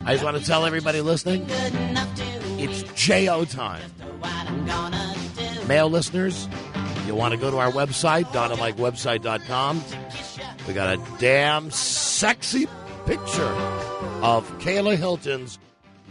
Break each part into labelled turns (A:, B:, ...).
A: I just want to tell everybody listening, it's J.O. time. Male listeners, you want to go to our website, DonnaMikeWebsite.com. We got a damn sexy picture of Kayla Hilton's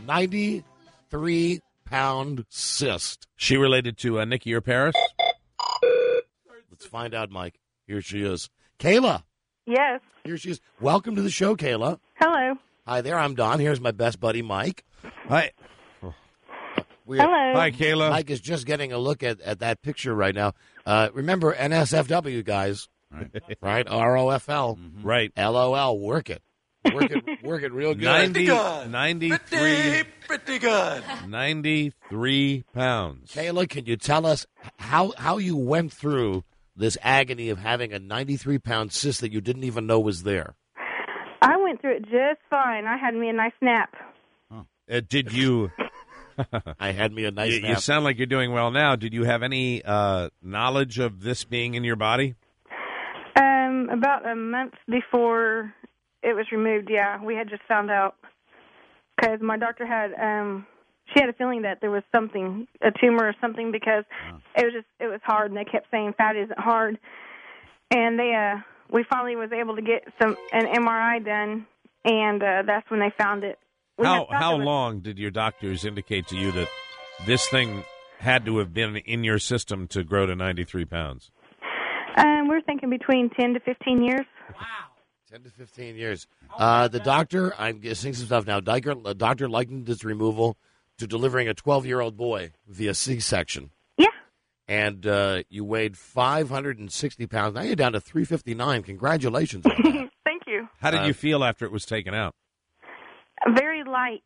A: 93-pound cyst.
B: She related to Nikki or Paris?
A: Let's find out, Mike. Here she is. Kayla.
C: Yes.
A: Here she is. Welcome to the show, Kayla.
C: Hello.
A: Hi there, I'm Don. Here's my best buddy, Mike.
B: Hi.
C: Hello.
B: Hi, Kayla.
A: Mike is just getting a look at that picture right now. Remember NSFW, guys. Right? ROFL.
B: Mm-hmm. Right.
A: LOL. Work it. Work it real good.
B: 93.
D: Pretty good.
B: 93 pounds.
A: Kayla, can you tell us how you went through this agony of having a 93-pound cyst that you didn't even know was there?
C: I went through it just fine. I had me a nice nap.
B: Did you...
A: I had me a nice
B: You
A: nap.
B: sound like you're doing well now. Did you have any knowledge of this being in your body?
C: About a month before it was removed, yeah, we had just found out. Because my doctor had, she had a feeling that there was something, a tumor or something, because it was hard, and they kept saying fat isn't hard. And we finally was able to get an MRI done, and that's when they found it.
B: How long did your doctors indicate to you that this thing had to have been in your system to grow to 93 pounds?
C: We're thinking between 10 to 15 years.
A: Wow. 10 to 15 years. The doctor, I'm guessing some stuff now, the doctor likened this removal to delivering a 12-year-old boy via C-section.
C: Yeah.
A: And you weighed 560 pounds. Now you're down to 359. Congratulations on that.
C: Thank you.
B: How did you feel after it was taken out?
C: Very light.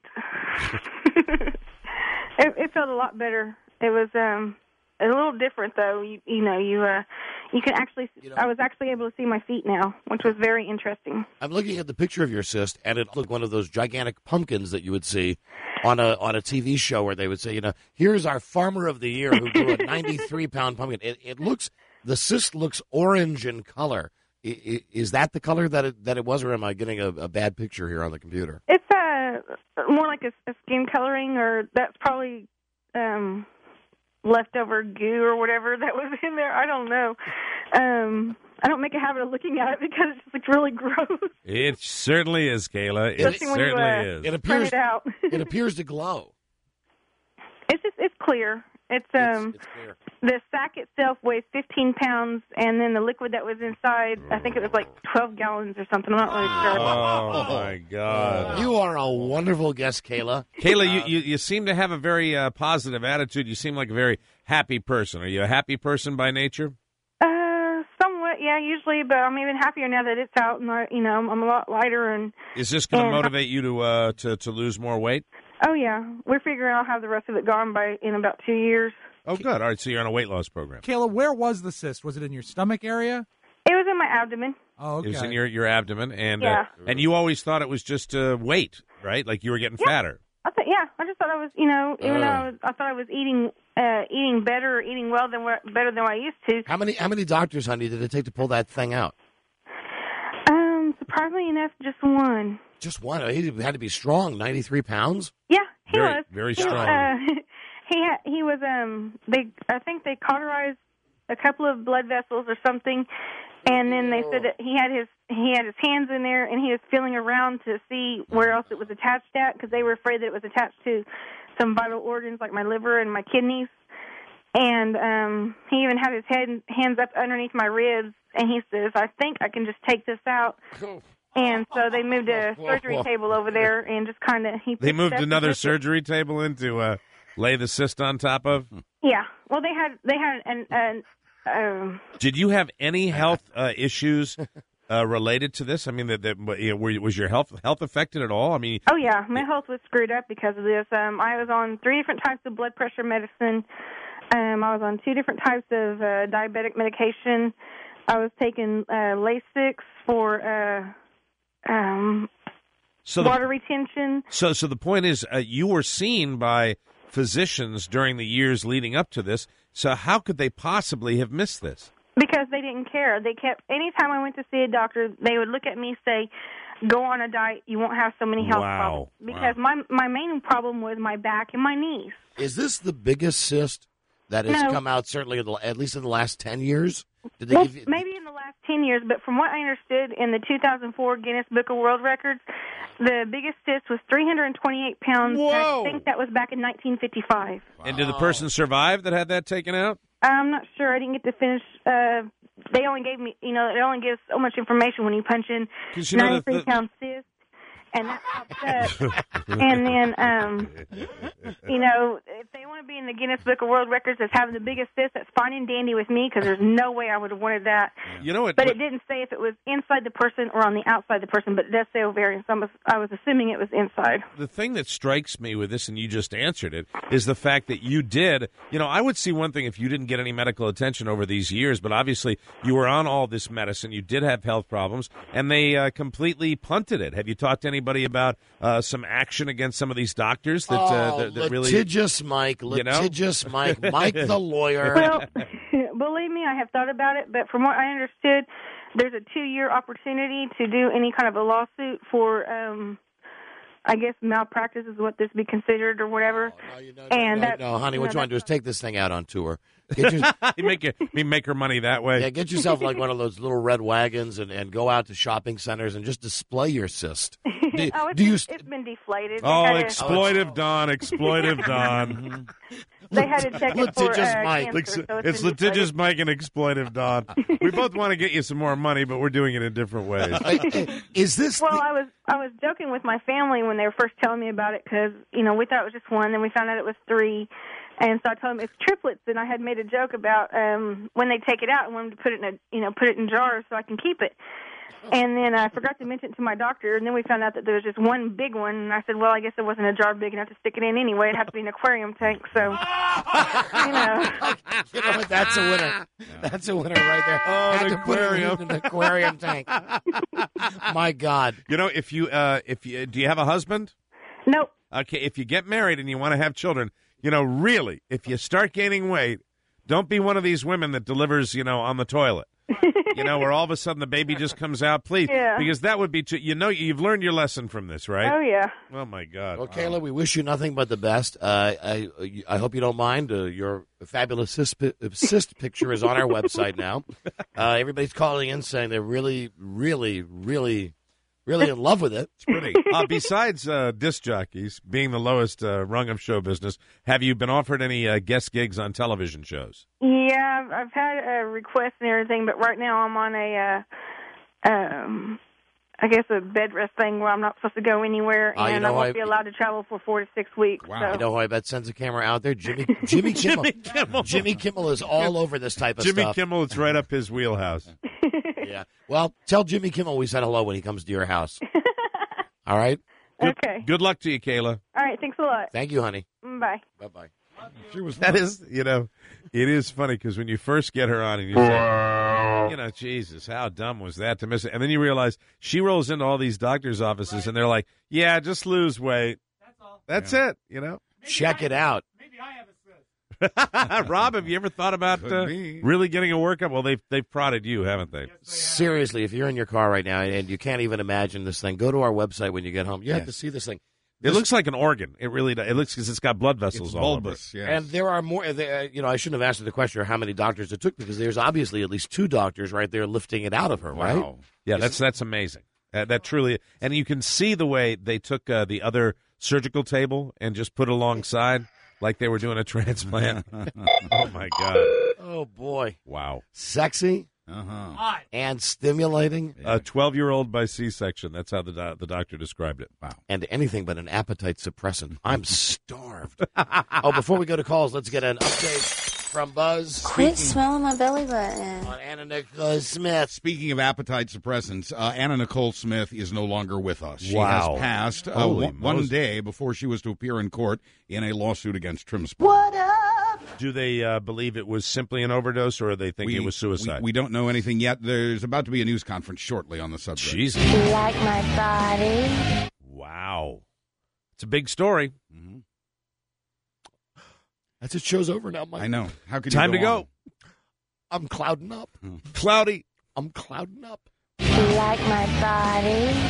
C: It felt a lot better. It was a little different, though. You can actually. I was actually able to see my feet now, which was very interesting.
A: I'm looking at the picture of your cyst, and it looked like one of those gigantic pumpkins that you would see on a TV show where they would say, here's our farmer of the year who grew a 93-pound pumpkin. The cyst looks orange in color. Is that the color that it was, or am I getting a bad picture here on the computer?
C: It's more like a skin coloring, or that's probably leftover goo or whatever that was in there. I don't know. I don't make a habit of looking at it because it just looks really gross.
B: It certainly is, Kayla. It
C: Especially
B: certainly is.
A: It
C: print it out.
A: It appears to glow.
C: It's clear. It's
A: clear.
C: The sack itself weighs 15 pounds, and then the liquid that was inside, I think it was like 12 gallons or something. I'm not really sure.
B: Oh, my God.
A: You are a wonderful guest, Kayla.
B: Kayla, you seem to have a very positive attitude. You seem like a very happy person. Are you a happy person by nature?
C: Somewhat, yeah, usually, but I'm even happier now that it's out, and I'm a lot lighter. And
B: is this going to motivate you to lose more weight?
C: Oh, yeah. We're figuring I'll have the rest of it gone in about 2 years.
B: Oh, good. All right, so you're on a weight loss program.
D: Kayla, where was the cyst? Was it in your stomach area?
C: It was in my abdomen.
D: Oh, okay.
B: It was in your abdomen, and
C: Yeah.
B: And you always thought it was just weight, right? Like you were getting fatter.
C: I just thought I was, even though I thought I was eating better, or eating well better than what I used to.
A: How many doctors, honey, did it take to pull that thing out?
C: Surprisingly enough, just one.
A: Just one. He had to be strong. 93 pounds.
C: Yeah, he
B: Very,
C: was
B: very
C: He was,
B: strong.
C: he was. I think they cauterized a couple of blood vessels or something, and then they said that he had his hands in there, and he was feeling around to see where else it was attached at, because they were afraid that it was attached to some vital organs like my liver and my kidneys. And he even had his hands up underneath my ribs, and he says, "I think I can just take this out." And so they moved a surgery table over there, and just kind of
B: They moved another surgery table in to lay the cyst on top of.
C: Yeah. Well, they had an
B: Did you have any health issues related to this? I mean, was your health affected at all? I mean,
C: oh yeah, my health was screwed up because of this. I was on 3 different types of blood pressure medicine. I was on 2 different types of diabetic medication. I was taking Lasix for water retention.
B: So the point is, you were seen by physicians during the years leading up to this. So how could they possibly have missed this?
C: Because they didn't care. They kept, anytime I went to see a doctor, they would look at me and say, go on a diet, you won't have so many health
B: Wow.
C: problems. Because my main problem was my back and my knees.
A: Is this the biggest cyst that has
C: No.
A: come out, certainly at least in the last 10 years? Did they
C: Well,
A: give you,
C: maybe in the last 10 years, but from what I understood in the 2004 Guinness Book of World Records, the biggest cyst was 328 pounds. And
B: Whoa.
C: I think that was back in 1955.
B: And did the person survive that had that taken out?
C: I'm not sure. I didn't get to finish. They only gave me, it only gives so much information when you punch in
B: 'Cause, you know,
C: 93-pound cyst, and that pops up. And then, if they want to be in the Guinness Book of World Records as having the biggest cyst, that's fine and dandy with me because there's no way I would have wanted that.
B: You know what?
C: But it didn't say if it was inside the person or on the outside the person, but it does say ovarian, so I was assuming it was inside.
B: The thing that strikes me with this, and you just answered it, is the fact that you did. I would see one thing if you didn't get any medical attention over these years, but obviously you were on all this medicine, you did have health problems, and they completely punted it. Have you talked to anybody about some action against some of these doctors that really...
A: litigious Mike, Mike the lawyer.
C: Well, believe me, I have thought about it, but from what I understood, there's a 2-year opportunity to do any kind of a lawsuit for, I guess, malpractice is what this be considered or whatever.
A: No, honey, what you want to do is take this thing out on tour.
B: make her money that way.
A: Yeah, get yourself like one of those little red wagons and go out to shopping centers and just display your cyst.
C: It's been deflated.
B: Oh, exploitive Don, exploitive Don.
C: They had to check it for
A: Litigious Mike.
C: cancer, so
B: It's
C: been
B: litigious
C: deflated.
B: Mike and exploitive Don. We both want to get you some more money, but we're doing it in different ways.
A: Is this?
C: Well, I was joking with my family when they were first telling me about it because we thought it was just one, then we found out it was 3, and so I told them it's triplets, and I had made a joke about when they take it out, I wanted to put it in jars so I can keep it. And then I forgot to mention it to my doctor, and then we found out that there was just one big one, and I said, well, I guess it wasn't a jar big enough to stick it in anyway. It'd have to be an aquarium tank, so,
A: You know what? That's a winner. That's a winner right there.
B: Oh,
A: Had
B: an
A: to put it
B: aquarium.
A: in an aquarium tank. My God.
B: If you do you have a husband?
C: Nope.
B: Okay, if you get married and you want to have children, really, if you start gaining weight, don't be one of these women that delivers, on the toilet. Where all of a sudden the baby just comes out, please.
C: Yeah.
B: Because that would be you've learned your lesson from this, right?
C: Oh, yeah.
B: Oh, my God.
A: Well, Kayla, we wish you nothing but the best. I hope you don't mind. Your fabulous cyst picture is on our website now. Everybody's calling in saying they're really, really, really, really in love with it.
B: It's pretty. Besides disc jockeys being the lowest rung of show business, have you been offered any guest gigs on television shows?
C: Yeah, I've had a request and everything, but right now I'm on I guess a bed rest thing where I'm not supposed to go anywhere, and I won't be allowed to travel for 4 to 6 weeks.
A: Wow.
C: So.
A: You know who I bet sends a camera out there? Jimmy Kimmel. Jimmy Kimmel is all over this type of stuff.
B: Jimmy Kimmel, it's right up his wheelhouse.
A: Yeah. Well, tell Jimmy Kimmel we said hello when he comes to your house. All right?
C: Okay.
B: Good luck to you, Kayla.
C: All right. Thanks a lot.
A: Thank you, honey.
C: Bye.
A: Bye-bye.
B: That is, it is funny because when you first get her on and you say, Jesus, how dumb was that to miss it? And then you realize she rolls into all these doctors' offices and they're like, yeah, just lose weight. That's all. That's it,
A: Check it out.
D: Maybe I have a cyst.
B: Rob, have you ever thought about really getting a workup? Well, they've prodded you, haven't they?
A: Seriously, if you're in your car right now and you can't even imagine this thing, go to our website when you get home. You have to see this thing.
B: It looks like an organ. It really does. It looks because it's got blood vessels all over it.
E: Yes.
A: And there are more. I shouldn't have asked the question how many doctors it took because there's obviously at least 2 doctors right there lifting it out of her, right?
E: Wow.
B: Yeah, that's amazing. That truly, and you can see the way they took the other surgical table and just put it like they were doing a transplant. Oh my God!
A: Oh boy!
B: Wow!
A: Sexy and stimulating.
B: A 12-year-old by C-section. That's how the doctor described it.
E: Wow.
A: And anything but an appetite suppressant. I'm starved. Before we go to calls, let's get an update from Buzz.
F: Quit smelling my belly button.
A: On Anna Nicole Smith.
E: Speaking of appetite suppressants, Anna Nicole Smith is no longer with us. She
B: Wow.
E: has passed
B: Holy
E: one
B: Moses.
E: day before she was to appear in court in a lawsuit against Trimsport.
F: What up?
B: Do they believe it was simply an overdose, or they think it was suicide?
E: We don't know anything yet. There's about to be a news conference shortly on the subject.
B: Jesus!
F: Like my body?
B: Wow, it's a big story.
E: Mm-hmm.
A: That's it. Show's over now, Mike.
E: I know. How could
B: Time
E: you
B: to
E: go
B: go.
E: on?
A: I'm clouding up.
B: Cloudy.
A: I'm clouding up.
F: Like my body?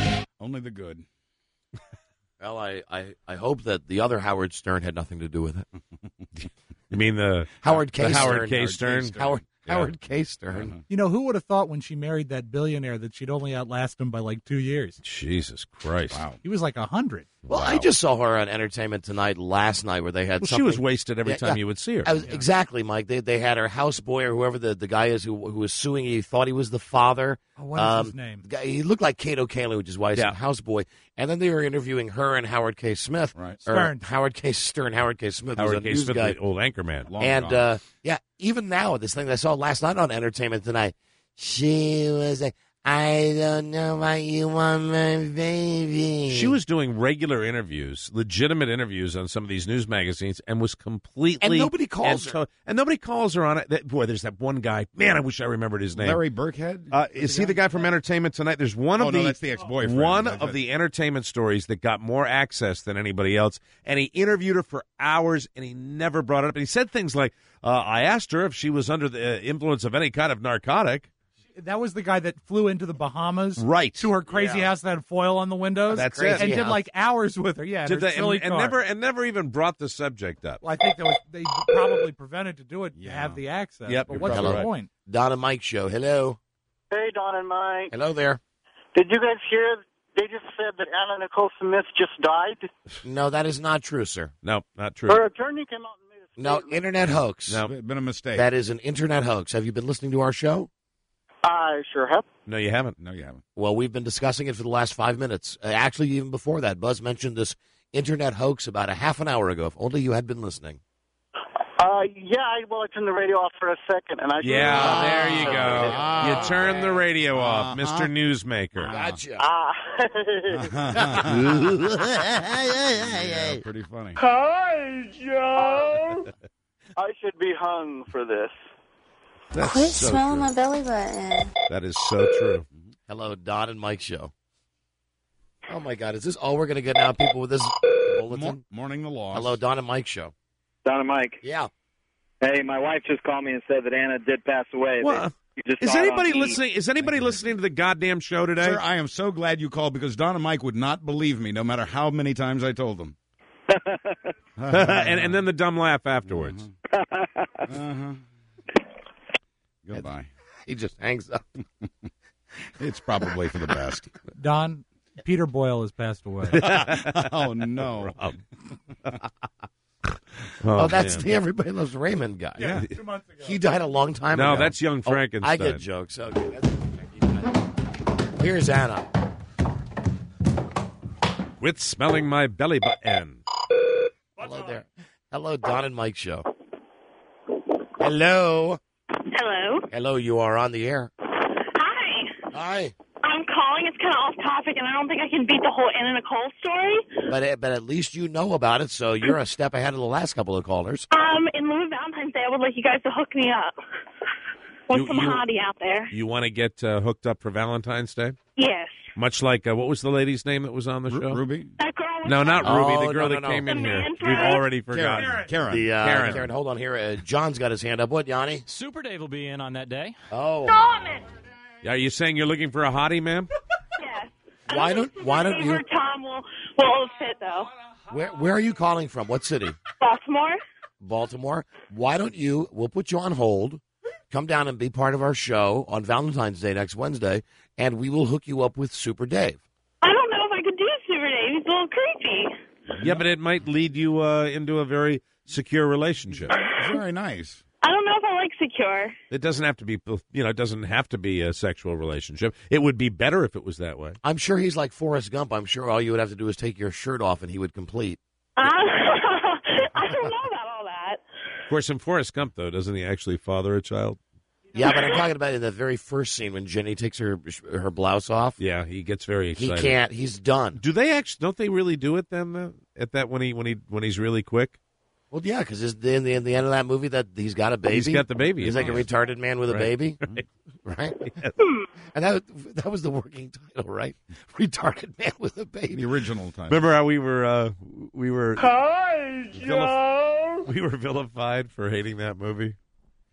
E: Only the good.
A: Well, I hope that the other Howard Stern had nothing to do with it.
B: You mean the
A: Howard K.
B: the
A: Stern.
B: Howard K. Stern?
A: Howard K. Stern.
D: You know, who would have thought when she married that billionaire that she'd only outlast him by like 2 years?
B: Jesus Christ!
E: Wow.
D: He was like 100.
A: Well, I just saw her on Entertainment Tonight last night where they had
B: Well,
A: something.
B: she was wasted every
A: Yeah,
B: time
A: yeah.
B: you would see her.
A: Exactly, Mike. They had her houseboy or whoever the guy is who was suing. He thought he was the father.
D: Oh, what is his name?
A: The guy, he looked like Kato Kaelin, which is why he's a houseboy. And then they were interviewing her and Howard K. Smith.
E: Right.
A: Or
D: Stern.
A: Howard K. Stern. Howard K. Smith was a
B: Howard K.
A: news
B: Smith,
A: guy.
B: the old anchor man.
E: Long
A: And
E: gone.
A: even now, this thing that I saw last night on Entertainment Tonight, she was like, "I don't know why you want my baby."
B: She was doing regular interviews, legitimate interviews on some of these news magazines, and was completely
A: And nobody calls her.
B: And nobody calls her on it. Boy, there's that one guy. Man, I wish I remembered his name.
E: Larry Burkhead?
B: Is he the guy from Entertainment Tonight? There's one
E: Oh,
B: of
E: no,
B: the
E: that's the ex-boyfriend.
B: one
E: That's
B: of
E: it.
B: the entertainment stories that got more access than anybody else, and he interviewed her for hours, and he never brought it up. And he said things like, "I asked her if she was under the influence of any kind of narcotic."
D: That was the guy that flew into the Bahamas.
B: Right.
D: To her crazy house that had foil on the windows.
B: That's
A: Crazy
B: it.
D: And did
A: house.
D: like hours with her. Yeah, in
B: Did
D: her
B: they-
D: silly
B: and
D: car.
B: never even brought the subject up.
D: Well, I think they probably prevented to do it to have the access.
B: Yep,
D: but
B: you're
D: what's the
B: probably right.
D: point?
A: Don and Mike show. Hello.
G: Hey, Don and Mike.
A: Hello there.
G: Did you guys hear? They just said that Anna Nicole Smith just died.
A: No, that is not true, sir.
B: No, not true.
G: Her attorney came out and made a
A: No,
G: statement.
A: internet hoax.
B: No.
E: It's been a mistake.
A: That is an internet hoax. Have you been listening to our show?
G: I sure have.
B: No, you haven't.
E: No, you haven't.
A: Well, we've been discussing it for the last 5 minutes. Actually, even before that, Buzz mentioned this internet hoax about a half an hour ago. If only you had been listening.
G: I turned the radio off for a second, and I.
B: Yeah, there you go.
E: Ah.
B: You turn the radio off, Mr. Newsmaker.
A: Gotcha.
E: Yeah, pretty funny.
G: Hi, Joe. I should be hung for this.
B: That's
F: Quit
B: so
F: smelling
B: true.
F: my belly button.
B: That is so true.
A: Hello, Don and Mike show. Oh, my God. Is this all we're going to get now, people, with this bulletin?
E: Mourning the loss.
A: Hello, Don and Mike show.
G: Don and Mike.
A: Yeah.
G: Hey, my wife just called me and said that Anna did pass away.
B: Well,
G: You just
B: is
G: saw it
B: anybody
G: on E!
B: listening? Is anybody listening to the goddamn show today?
E: Sir, I am so glad you called because Don and Mike would not believe me no matter how many times I told them.
B: and then the dumb laugh afterwards.
E: Goodbye.
A: He just hangs up.
E: It's probably for the best.
D: Don, Peter Boyle has passed away.
E: Oh, no.
A: Oh, that's
B: man.
A: the Everybody Loves Raymond guy.
B: Yeah.
D: 2 months ago.
A: He died a long time ago.
B: No, that's Young Frankenstein.
A: I get jokes. Okay, that's Here's Anna.
B: Quit smelling my belly button.
A: Hello there. Hello, Don and Mike show. Hello.
C: Hello.
A: Hello, you are on the air.
C: Hi.
A: Hi.
C: I'm calling. It's kind of off topic, and I don't think I can beat the whole Anna Nicole story.
A: But at least you know about it, so you're a step ahead of the last couple of callers.
C: In lieu of Valentine's Day, I would like you guys to hook me up with some hottie out there.
B: You want to get hooked up for Valentine's Day?
C: Yes.
B: Much like, what was the lady's name that was on the show?
E: Ruby?
C: That girl.
B: No, not
A: Oh,
B: Ruby. The girl
A: no,
B: that
A: no.
B: came in
C: The
B: here.
C: man
B: We've
C: friend?
B: already forgotten.
E: Karen.
A: Karen, hold on here. John's got his hand up. What, Yanni?
H: Super Dave will be in on that day.
A: Oh.
B: Are you saying you're looking for a hottie, ma'am?
C: Yes.
A: Why don't
C: Dave
A: you?
C: or Tom will fit though.
A: Where are you calling from? What city?
C: Baltimore.
A: Baltimore. Why don't you? We'll put you on hold. Come down and be part of our show on Valentine's Day next Wednesday, and we will hook you up with Super Dave.
C: I don't know if I could do Super Dave. He's a little creepy.
B: Yeah, but it might lead you into a very secure relationship.
E: Very nice.
C: I don't know if I like secure.
B: It doesn't have to be, it doesn't have to be a sexual relationship. It would be better if it was that way.
A: I'm sure he's like Forrest Gump. I'm sure all you would have to do is take your shirt off, and he would complete.
C: I don't know about all that.
B: Of course, in Forrest Gump, though, doesn't he actually father a child?
A: Yeah, but I'm talking about in the very first scene when Jenny takes her blouse off.
B: Yeah, he gets very
A: He
B: excited.
A: can't. He's done.
B: Do they actually? Don't they really do it then? At that when he's really quick.
A: Well, yeah, because in the end of that movie, that he's got a baby.
B: He's got the baby.
A: He's like a
B: Yes.
A: retarded man with a
B: Right.
A: baby, right? And that was the working title, right? Retarded man with a baby.
E: The original time.
B: Remember how we were
G: Hi,
B: we were vilified for hating that movie?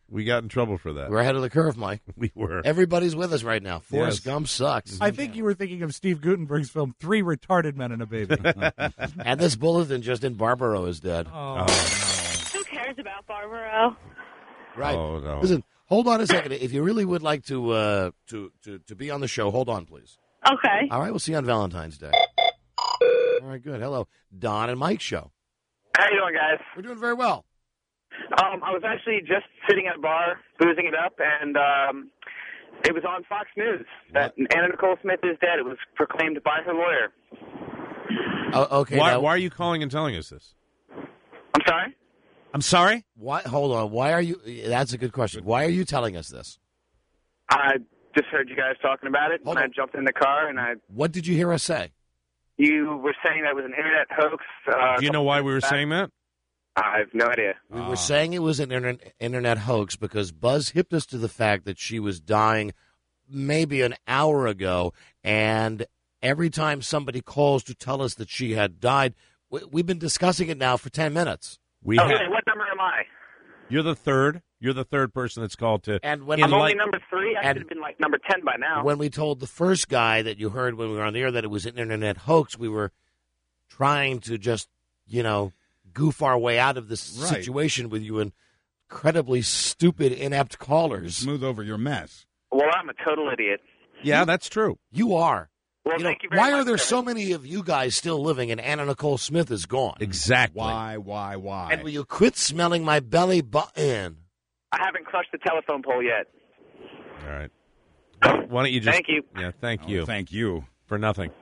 B: We got in trouble for that.
A: We're ahead of the curve, Mike.
B: We were.
A: Everybody's with us right now. Forrest
B: Yes.
A: Gump sucks.
D: I think you were thinking of Steve Gutenberg's film Three Retarded Men and a Baby.
A: And this bulletin just in, Barbaro is dead.
D: Oh,
I: Who cares about Barbaro?
A: Right.
B: Oh, no.
A: Listen, hold on a second. If you really would like to be on the show, hold on, please.
I: Okay.
A: All right, we'll see you on Valentine's Day. All right, good. Hello, Don and Mike show.
G: How you doing, guys?
A: We're doing very well.
G: I was actually just sitting at a bar, boozing it up, and it was on Fox News that Anna Nicole Smith is dead. It was proclaimed by her lawyer.
A: Okay.
B: Why
A: now,
B: are you calling and telling us this?
G: I'm sorry?
B: I'm sorry?
A: Why? Hold on. Why are you? That's a good question. Why are you telling us this?
G: I just heard you guys talking about it,
A: Hold
G: and I
A: on.
G: jumped in the car, and
A: What did you hear us say?
G: you were saying that was an internet hoax.
B: Do you know why we were saying that?
G: I have no idea.
A: We were saying it was an internet hoax because Buzz hipped us to the fact that she was dying maybe an hour ago, and every time somebody calls to tell us that she had died, we've been discussing it now for 10 minutes.
B: We
G: Oh,
B: had-
G: really? What number am I?
B: You're the third. You're the third person that's called to.
A: And when
G: I'm
B: enlighten-
G: only number 3. I
A: and-
G: should have been like number 10 by now.
A: When we told the first guy that you heard when we were on the air that it was an internet hoax, we were trying to just, goof our way out of this
E: Right.
A: situation with you incredibly stupid, inept callers.
E: Smooth over your mess.
G: Well, I'm a total idiot.
B: Yeah, that's true.
A: You are.
G: Well,
A: You know,
G: thank you very
A: why
G: much,
A: are there
G: sir.
A: so many of you guys still living and Anna Nicole Smith is gone?
B: Exactly.
E: Why?
A: And will you quit smelling my belly button?
G: I haven't crushed the telephone pole yet.
B: All right. Why don't you just?
G: Thank you.
B: Yeah, thank you
E: Thank you.
B: for nothing.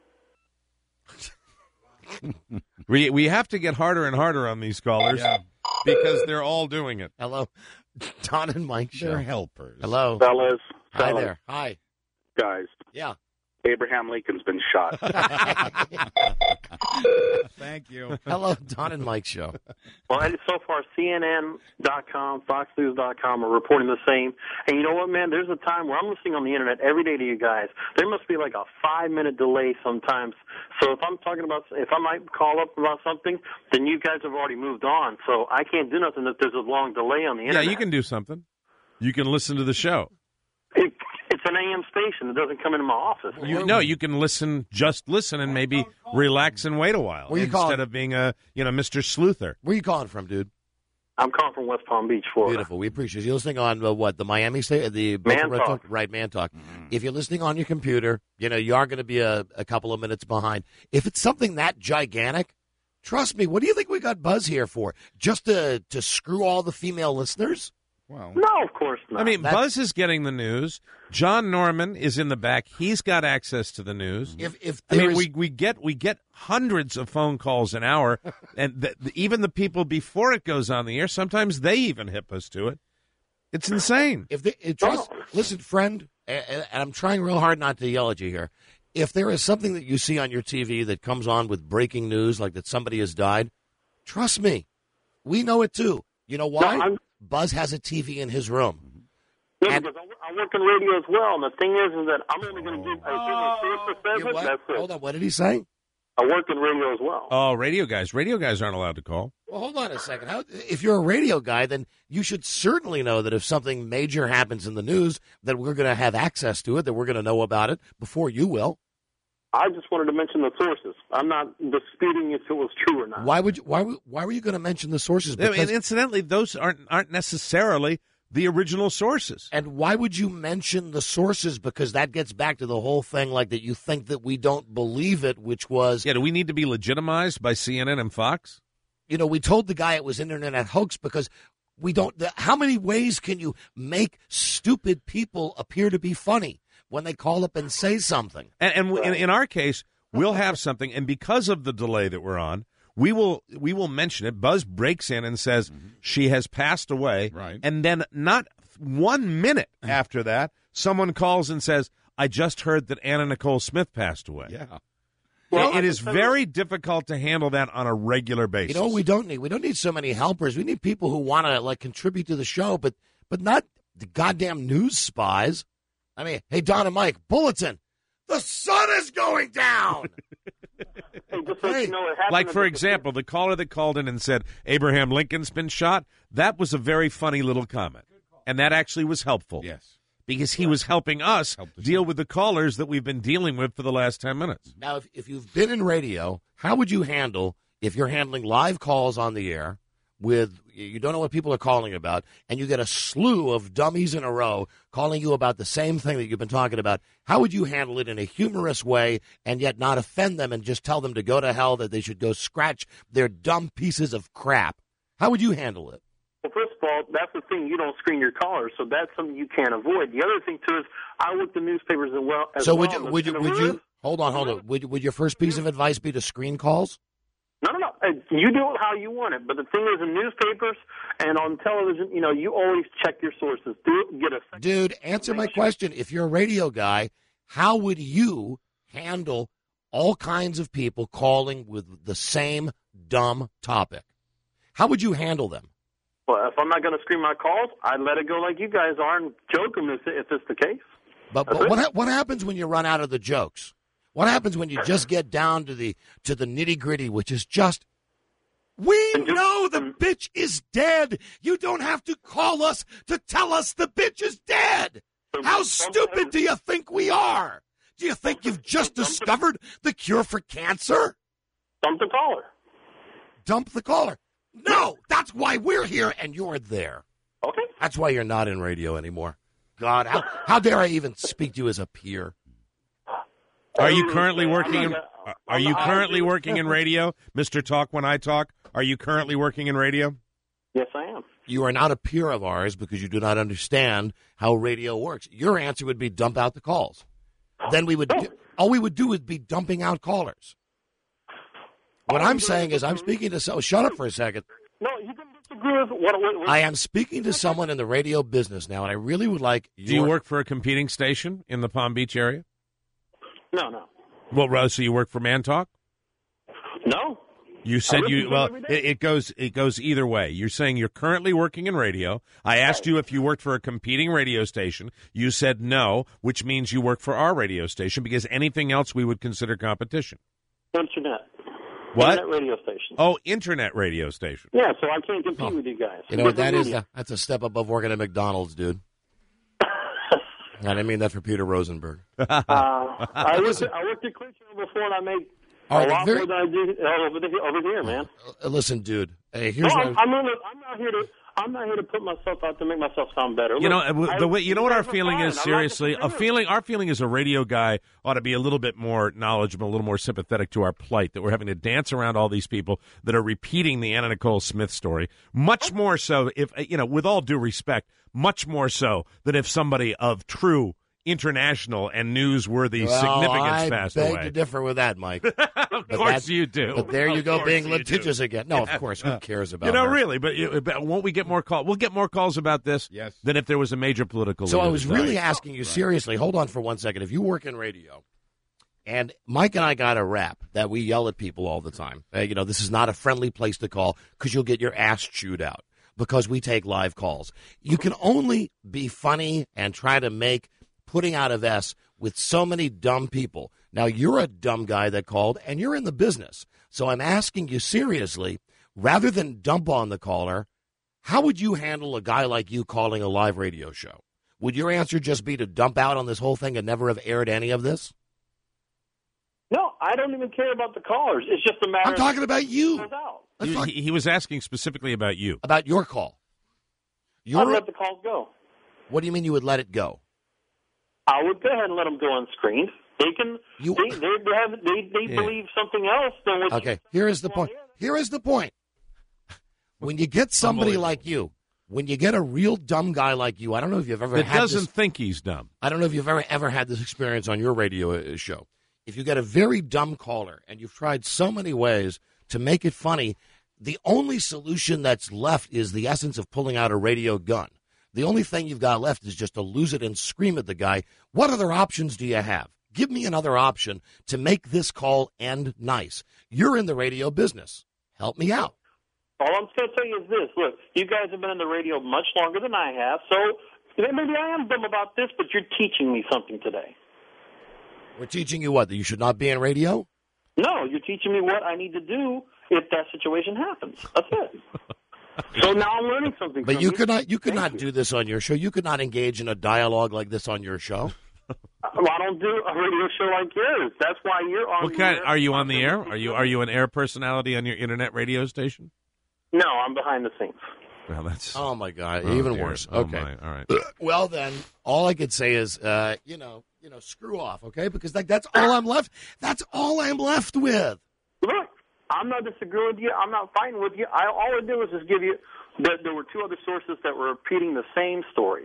B: we have to get harder and harder on these callers because they're all doing it.
A: Hello, Don and Mike show.
E: They're helpers.
A: Hello.
G: Fellas,
A: Hi there. Hi.
G: guys.
A: Yeah.
G: Abraham Lincoln's been shot.
E: Thank you.
A: Hello, Don and Mike show.
J: Well, and so far, CNN.com, FoxNews.com are reporting the same. And you know what, man? There's a time where I'm listening on the Internet every day to you guys. There must be like a 5-minute delay sometimes. So if I might call up about something, then you guys have already moved on. So I can't do nothing if there's a long delay on the Internet.
B: Yeah, you can do something. You can listen to the show.
J: It's an AM station. It doesn't come into my office.
B: You can just listen and maybe relax and wait a while
A: Where you
B: instead
A: calling?
B: of being Mr. Sleuther.
A: Where are you calling from, dude?
J: I'm calling from West Palm Beach, Florida.
A: Beautiful. We appreciate you. You're listening on the Miami State, the
J: Man Talk.
A: Right, Man Talk. If you're listening on your computer, you are going to be a couple of minutes behind. If it's something that gigantic, trust me. What do you think we got Buzz here for? Just to screw all the female listeners?
E: Well,
J: No, of course not.
B: I mean, Buzz is getting the news. John Norman is in the back. He's got access to the news.
A: If
B: I mean,
A: there is-
B: we get hundreds of phone calls an hour, and even the people before it goes on the air, sometimes they even hip us to it. It's insane.
A: Listen, friend, and I'm trying real hard not to yell at you here. If there is something that you see on your TV that comes on with breaking news, like that somebody has died, trust me, we know it too. You know why? Buzz has a TV in his room.
J: Yeah,
A: And-
J: because I work in radio as well, and the thing is that I'm only going to give a source says it, that's it.
A: Hold on, what did he say?
J: I work in radio as well.
B: Oh, radio guys aren't allowed to call.
A: Well, hold on a second. If you're a radio guy, then you should certainly know that if something major happens in the news, that we're going to have access to it, that we're going to know about it before you will.
J: I just wanted to mention the sources. I'm not disputing if it was true or not.
A: Why were you going to mention the sources?
B: And incidentally, those aren't necessarily the original sources.
A: And why would you mention the sources? Because that gets back to the whole thing, like that you think that we don't believe it, which was...
B: Yeah, do we need to be legitimized by CNN and Fox?
A: We told the guy it was an internet hoax because we don't... How many ways can you make stupid people appear to be funny when they call up and say something?
B: And in our case, we'll have something, and because of the delay that we're on, we will mention it. Buzz breaks in and says she has passed away,
E: Right.
B: and then not 1 minute after that, someone calls and says, "I just heard that Anna Nicole Smith passed away."
E: yeah.
J: Well,
B: It is very difficult to handle that on a regular basis.
A: You know what we don't need? We don't need so many helpers. We need people who want to contribute to the show, but not the goddamn news spies. I mean, hey, Don and Mike, bulletin. The sun is going down.
J: Hey, just so you know, it happened
B: Like,
J: at
B: for
J: the-
B: example, the caller that called in and said, Abraham Lincoln's been shot, that was a very funny little comment. and that actually was helpful.
E: Yes.
B: Because he was helping us deal with the callers that we've been dealing with for the last 10 minutes.
A: Now, if you've been in radio, how would you handle if you're handling live calls on the air with, you don't know what people are calling about, and you get a slew of dummies in a row calling you about the same thing that you've been talking about? How would you handle it in a humorous way and yet not offend them and just tell them to go to hell, that they should go scratch their dumb pieces of crap? How would you handle it?
J: Well, first of all, that's the thing. You don't screen your callers, so that's something you can't avoid. The other thing, too, is I look the newspapers as well.
A: So would you hold on. Would your first piece of advice be to screen calls?
J: No. You do it how you want it. But the thing is, in newspapers and on television, you always check your sources.
A: Dude, answer my question. If you're a radio guy, how would you handle all kinds of people calling with the same dumb topic? How would you handle them?
J: Well, if I'm not going to screen my calls, I'd let it go like you guys are and joke them if it's the case.
A: But what happens when you run out of the jokes? What happens when you just get down to the nitty-gritty, which is just, we know the bitch is dead. You don't have to call us to tell us the bitch is dead. How stupid do you think we are? Do you think you've just discovered the cure for cancer?
J: Dump the caller.
A: Dump the caller. No, that's why we're here and you're there.
J: Okay.
A: That's why you're not in radio anymore. God, how dare I even speak to you as a peer?
B: Are you currently working? Are you currently working in radio, Mr. Talk When I Talk? Are you currently working in radio?
J: Yes, I am.
A: You are not a peer of ours because you do not understand how radio works. Your answer would be dump out the calls. Then all we would do would be dumping out callers. What I'm saying is, I'm speaking to so. Shut up for a second.
J: No, you can disagree with what
A: I am speaking to someone in the radio business now, and I really would like.
B: Do you work for a competing station in the Palm Beach area?
J: No.
B: Well, so you work for Man Talk?
J: No.
B: You said you. Well, it goes either way. You're saying you're currently working in radio. I asked you if you worked for a competing radio station. You said no, which means you work for our radio station because anything else we would consider competition.
J: Internet.
B: What?
J: Internet radio station.
B: Oh, internet radio station.
J: Yeah, so I can't compete with you guys.
A: You know what that is? That's a step above working at McDonald's, dude. I didn't mean that for Peter Rosenberg.
J: I worked at Clear Channel before, and I made a lot more than I did over here, man.
A: Listen, dude. Hey,
J: I'm not here to put myself out to make myself sound better.
B: You know what our feeling is. Seriously, our feeling as a radio guy ought to be a little bit more knowledgeable, a little more sympathetic to our plight that we're having to dance around all these people that are repeating the Anna Nicole Smith story. Much more so, if with all due respect, much more so than if somebody of true international and newsworthy significance passed away.
A: I beg to differ with that, Mike.
B: Of course you do.
A: But there you go, being litigious again. No, of course. Who cares about her?
B: Really, but won't we get more calls? We'll get more calls about this than if there was a major political
A: So
B: leader
A: I was really asking you seriously. Hold on for 1 second. If you work in radio, and Mike and I got a rap that we yell at people all the time. This is not a friendly place to call because you'll get your ass chewed out because we take live calls. You can only be funny and try to make putting out of S with so many dumb people. Now, you're a dumb guy that called, and you're in the business. So I'm asking you seriously, rather than dump on the caller, how would you handle a guy like you calling a live radio show? Would your answer just be to dump out on this whole thing and never have aired any of this?
J: No, I don't even care about the callers. It's just a matter
A: I'm talking about you.
B: He was asking specifically about you.
A: About your call.
J: I'd let the calls go.
A: What do you mean you would let it go?
J: I would go ahead and let them go unscreened. They can. They believe something else than what.
A: Okay, here is the point. Here is the point. When you get somebody like you, when you get a real dumb guy like you, I don't know if you've ever
B: that doesn't think he's dumb.
A: I don't know if you've ever had this experience on your radio show. If you get a very dumb caller and you've tried so many ways to make it funny, the only solution that's left is the essence of pulling out a radio gun. The only thing you've got left is just to lose it and scream at the guy. What other options do you have? Give me another option to make this call end nice. You're in the radio business. Help me out.
J: All I'm going to tell you is this. Look, you guys have been in the radio much longer than I have, so maybe I am dumb about this, but you're teaching me something today.
A: We're teaching you what? That you should not be in radio?
J: No, you're teaching me what I need to do if that situation happens. That's it. So now I'm learning something.
A: But
J: from
A: you could not do this on your show. You could not engage in a dialogue like this on your show.
J: Well, I don't do a radio show like yours. That's why you're on.
B: What kind? Are you on the air? Are you an air personality on your internet radio station?
J: No, I'm behind the scenes.
B: Well, that's.
A: Oh my God, even
B: dear.
A: worse.
B: Oh,
A: Okay,
B: my. All right.
A: Well then, all I could say is, screw off, okay? Because that's all I'm left. That's all I'm left with.
J: Look, I'm not disagreeing with you. I'm not fighting with you. All I did was just give you that there were two other sources that were repeating the same story.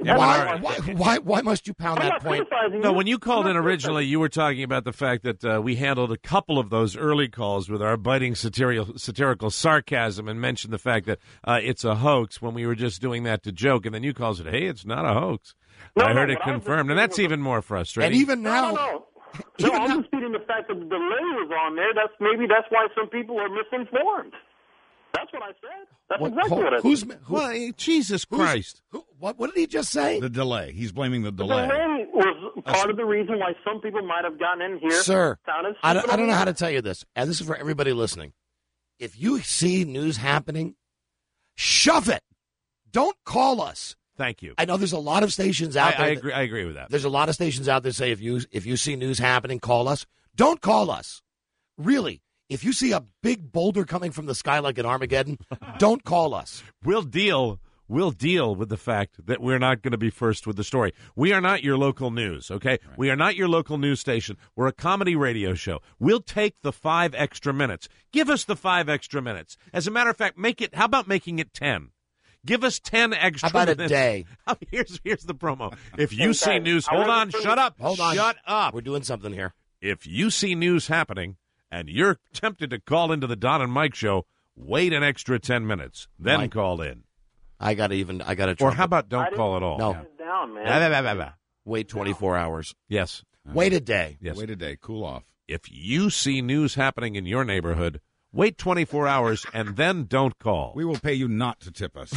A: Why must you pound
J: I'm
A: that
J: not
A: point?
J: criticizing
B: No,
J: you.
B: when you called
J: I'm
B: in
J: not
B: originally, you were talking about the fact that we handled a couple of those early calls with our biting satirical sarcasm and mentioned the fact that it's a hoax when we were just doing that to joke. And then you called it, hey, it's not a hoax.
J: No,
B: I heard
J: no,
B: it
J: what I was
B: confirmed. And that's even more frustrating.
A: And even now,
J: No,
A: even
J: I'm
A: now-
J: disputing the fact that the delay was on there. That's why some people are misinformed. That's what I said. That's exactly what I said.
B: Well, Jesus Christ.
A: What did he just say?
E: The delay. He's blaming the
J: The
E: delay.
J: delay was part of the reason why some people might have gotten in here.
A: Sir,
J: sounded
A: I
J: stupid
A: don't know
J: on
A: how to tell you this, and this is for everybody listening. If you see news happening, shove it. Don't call us.
B: Thank you.
A: I know there's a lot of stations out there.
B: I agree with that.
A: There's a lot of stations out there that say if you see news happening, call us. Don't call us. Really. If you see a big boulder coming from the sky like an Armageddon, don't call us.
B: We'll deal with the fact that we're not going to be first with the story. We are not your local news, okay? Right. We are not your local news station. We're a comedy radio show. We'll take the 5 extra minutes. Give us the 5 extra minutes. As a matter of fact, how about making it 10? Give us 10 extra
A: minutes. How about
B: minutes.
A: A day?
B: Here's the promo. If you see news, hold on, shut up.
A: Hold on.
B: Shut up.
A: We're doing something here.
B: If you see news happening and you're tempted to call into the Don and Mike show, wait an extra 10 minutes, then call in.
A: I got to.
B: Or how about don't call at all?
A: No.
J: Down, man.
A: Wait 24 hours.
B: Yes.
A: Wait a day.
B: Yes.
E: Wait a day. Cool off.
B: If you see news happening in your neighborhood, wait 24 hours and then don't call.
E: We will pay you not to tip us.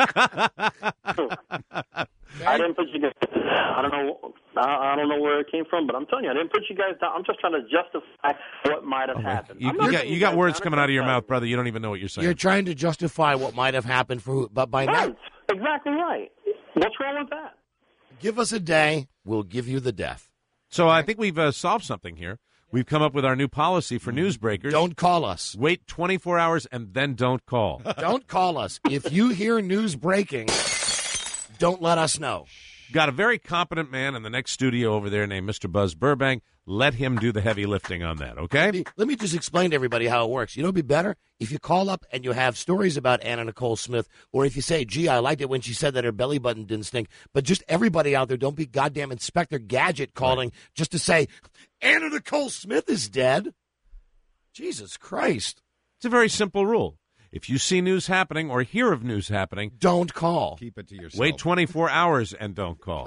J: I didn't put you guys. I don't know where it came from, but I'm telling you, I didn't put you guys down. I'm just trying to justify what might have happened.
B: You got words coming out of your mouth, brother. You don't even know what you're saying.
A: You're trying to justify what might have happened but by now.
J: Right. Exactly right. What's wrong with that?
A: Give us a day, we'll give you the death.
B: So I think we've solved something here. We've come up with our new policy for newsbreakers.
A: Don't call us.
B: Wait 24 hours and then don't call.
A: Don't call us. If you hear news breaking, don't let us know.
B: Got a very competent man in the next studio over there named Mr. Buzz Burbank. Let him do the heavy lifting on that, okay?
A: Let me just explain to everybody how it works. You know, it'd be better if you call up and you have stories about Anna Nicole Smith, or if you say, gee, I liked it when she said that her belly button didn't stink. But just everybody out there, don't be goddamn Inspector Gadget calling just to say, Anna Nicole Smith is dead. Jesus Christ.
B: It's a very simple rule. If you see news happening or hear of news happening,
A: don't call.
E: Keep it to yourself.
B: Wait 24 hours and don't call.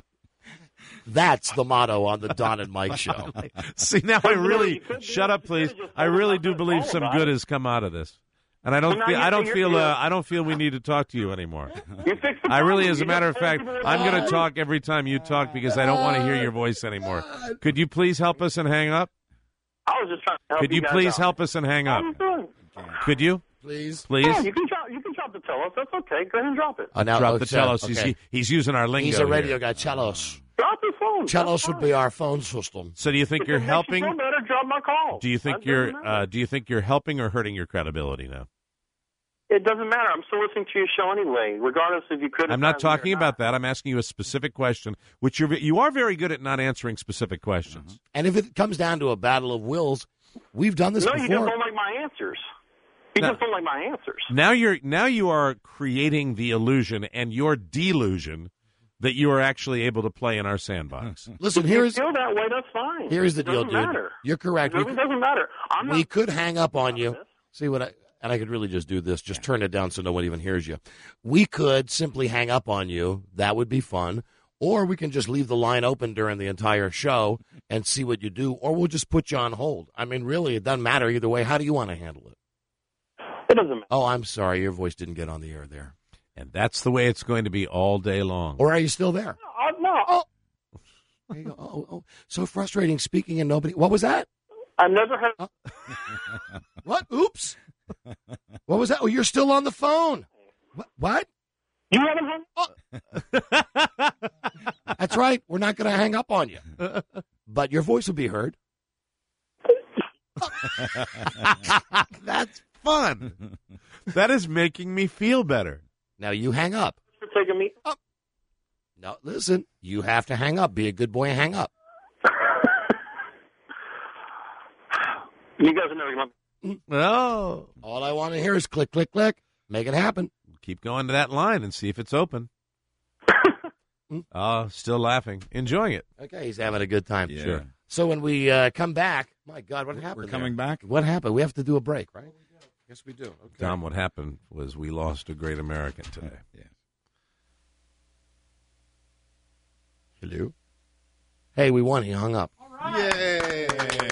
A: That's the motto on the Don and Mike show.
B: See, now I really shut up, please. I really do believe some good has come out of this, and I don't feel we need to talk to you anymore. I really, as a matter of fact, I'm going to talk every time you talk because I don't want to hear your voice anymore. Could you please help us and hang up?
J: I was just trying to help
B: Could you
J: guys
B: please
J: out.
B: help us and hang up? Could you?
A: Please.
J: Yeah, you can drop the telos. That's okay. Go ahead and drop it.
B: Drop the telos. Okay. He's using our lingo.
A: He's a radio
B: here.
A: guy. Telos.
J: Drop your phone.
A: Telos would be our phone system.
B: So do you think you're helping?
J: You better drop my call.
B: Do you think you're helping or hurting your credibility now?
J: It doesn't matter. I'm still listening to your show anyway, regardless if you could.
B: I'm not talking about that. I'm asking you a specific question, which you are very good at not answering specific questions.
A: And if it comes down to a battle of wills, we've done this
J: No,
A: before.
J: you just don't like my answers. You just don't like my answers.
B: Now you are creating the illusion and your delusion that you are actually able to play in our sandbox.
A: Listen,
J: If you feel that way, that's fine.
A: Here's the deal,
J: Doesn't
A: dude.
J: matter.
A: You're correct.
J: It really doesn't matter.
A: We could hang up on you. See what I could really just do this. Just turn it down so no one even hears you. We could simply hang up on you. That would be fun. Or we can just leave the line open during the entire show and see what you do. Or we'll just put you on hold. I mean, really, it doesn't matter either way. How do you want to handle it?
J: It doesn't matter.
A: Oh, I'm sorry. Your voice didn't get on the air there.
B: And that's the way it's going to be all day long.
A: Or are you still there?
J: No.
A: Oh. There you go. Oh. So frustrating speaking and nobody. What was that?
J: I've never had.
A: What? Oops. What was that? Oh, you're still on the phone. What?
J: You haven't hung up?
A: That's right. We're not going to hang up on you. But your voice will be heard.
B: That's fun. That is making me feel better.
A: Now you hang up.
J: For taking me up.
A: No, listen. You have to hang up. Be a good boy and hang up.
J: You guys are never going to.
B: Oh.
A: All I want to hear is click, click, click. Make it happen.
B: Keep going to that line and see if it's open. Oh, still laughing. Enjoying it.
A: Okay, he's having a good time.
E: Yeah.
B: Sure.
A: So when we come back, my God, what happened?
E: We're coming back?
A: What happened? We have to do a break, right? Yes, we do. Okay.
B: Tom, what happened was we lost a great American today.
E: Yeah.
A: Hello? Hey, we won. He hung up.
E: Yay!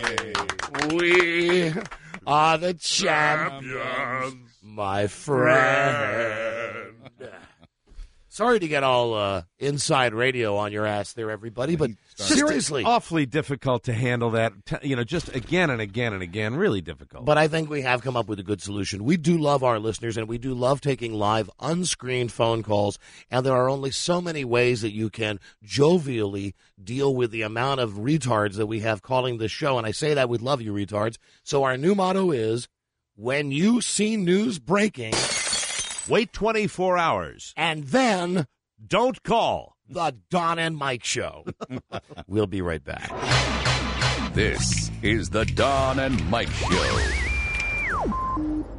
A: We are the champions, my friend. Sorry to get all inside radio on your ass there, everybody, but seriously.
B: Awfully difficult to handle that, just again and again and again, really difficult.
A: But I think we have come up with a good solution. We do love our listeners, and we do love taking live, unscreened phone calls, and there are only so many ways that you can jovially deal with the amount of retards that we have calling this show, and I say that with love, you retards. So our new motto is, when you see news breaking,
B: wait 24 hours.
A: and then
B: Don't call.
A: the Don and Mike Show. We'll be right back.
K: This is the Don and Mike Show.